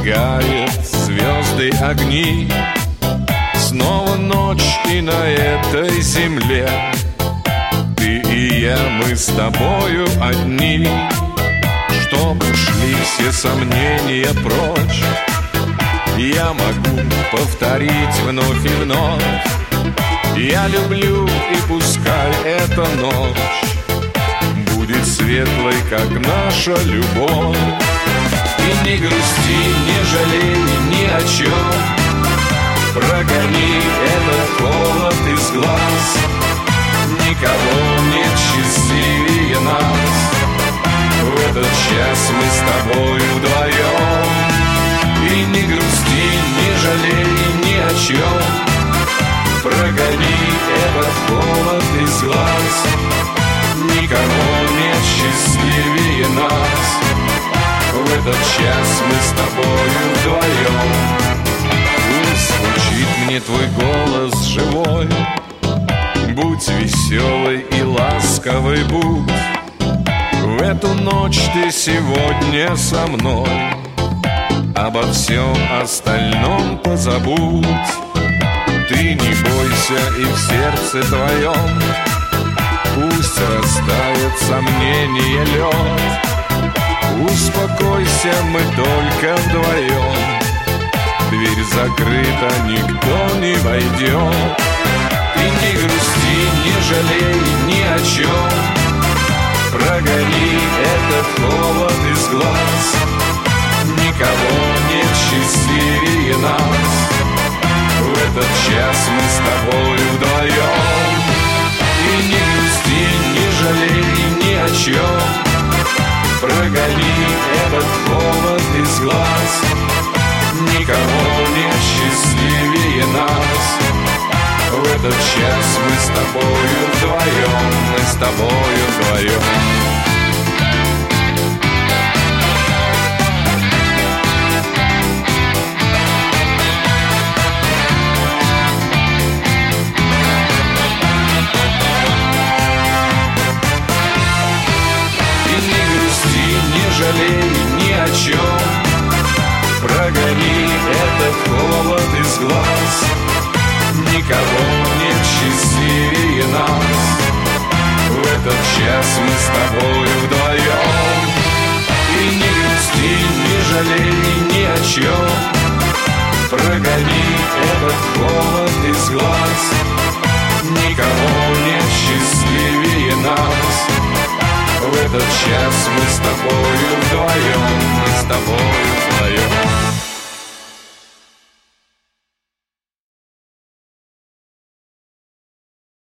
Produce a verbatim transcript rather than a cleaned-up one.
зажигает звезды огни. Снова ночь, и на этой земле ты и я, мы с тобою одни. Чтоб ушли все сомнения прочь, я могу повторить вновь и вновь: я люблю, и пускай эта ночь будет светлой, как наша любовь. И не грусти, не жалей ни о чем, прогони этот холод из глаз. Никого нет счастливее нас, в этот час мы с тобой вдвоем. И не грусти, не жалей ни о чем, прогони этот холод из глаз. Никого нет счастливее нас, в этот час мы с тобою вдвоем. Пусть звучит мне твой голос живой, будь веселой и ласковой будь. В эту ночь ты сегодня со мной, обо всем остальном позабудь. Ты не бойся, и в сердце твоем пусть растает сомнение лед. Успокойся, мы только вдвоем, дверь закрыта, никто не войдет. Ты не грусти, не жалей ни о чем, прогони этот холод из глаз. Никого нет счастливее нас, в этот час мы с тобой вдвоем. И не грусти, не жалей ни о чем, прогони этот холод из глаз. Никого нет счастливее нас, в этот час мы с тобою вдвоем, мы с тобою вдвоем. Не жалей ни о чем, прогони этот холод из глаз. Никого нет счастливее нас, в этот час мы с тобой вдвоем. И не грусти, не жалей ни о чем, прогони этот холод из глаз. Никого нет счастливее нас, в этот час мы с тобою вдвоем, мы с тобою вдвоем.